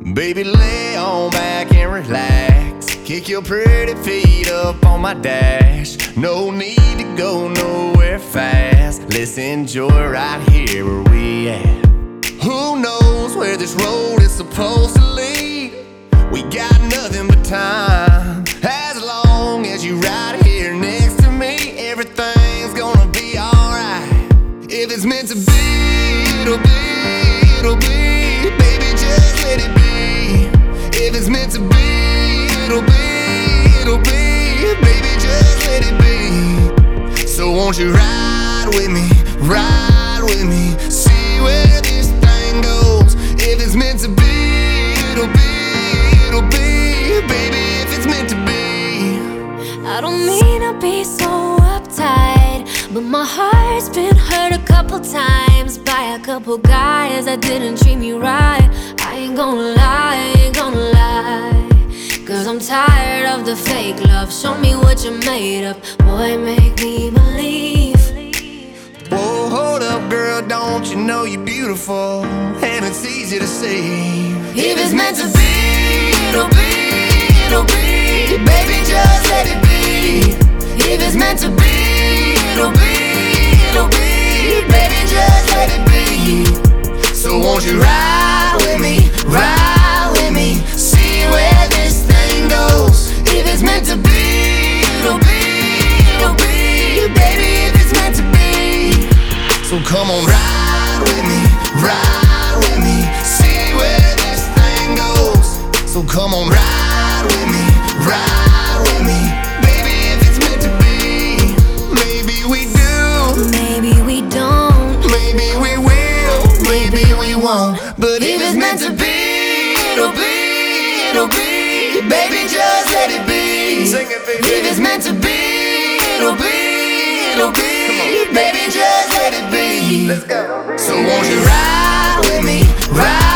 Baby, lay on back and relax. Kick your pretty feet up on my dash. No need to go nowhere fast. Let's enjoy right here where we at. Who knows where this road is supposed to lead? We got nothing but time. As long as you right here next to me, everything's gonna be alright. If it's meant to be, it'll be, it'll be. Baby, just let it be. If it's meant to be, it'll be, it'll be. Baby, just let it be. So won't you ride with me, ride with me, see where this thing goes. If it's meant to be, it'll be, it'll be. Baby, if it's meant to be. I don't mean to be so uptight, but my heart's been hurt a couple times by a couple guys that didn't treat me right. I ain't gonna lie, I ain't gonna lie, 'cause I'm tired of the fake love. Show me what you're made of, boy, make me believe. Whoa, hold up, girl, don't you know you're beautiful? And it's easy to see. If it's meant to be, it'll be, it'll be. Baby, just let it be. If it's meant to be, it'll be, it'll be. Baby, just let it be. So won't you ride with me, ride with me, see where this thing goes. If it's meant to be, it'll be, it'll be. Baby, if it's meant to be. So come on, ride with me, ride with me, see where this thing goes. So come on, ride with me, ride with me. Baby, if it's meant to be, maybe we do, Maybe we don't, maybe we will, maybe we won't. But if it's meant to be, it'll be, it'll be. Baby, just let it be. Sing it, baby. if it's meant to be, it'll be, it'll be. Baby, just let it be. Let's go. So won't you ride with me, ride